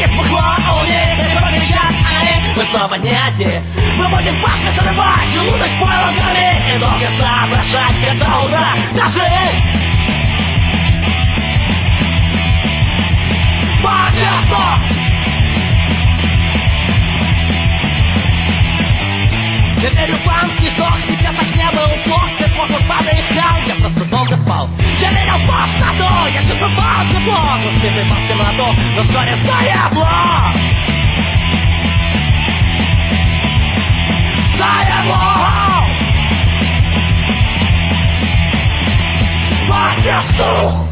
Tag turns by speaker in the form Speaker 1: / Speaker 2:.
Speaker 1: бухло, уни, кроме меня, они, мы снова не одни. Мы будем пахнуть, зарывать желудок пойлогами и долго соображать, когда ура дожить. Я верю в панский сок, сейчас так не был плох. Ты просто подыхал, я просто долго спал. Я верил в пустоту, я чувствовал тепло. Разбитый по темноту, но вскоре заебло. Заебло! Пахнет сух!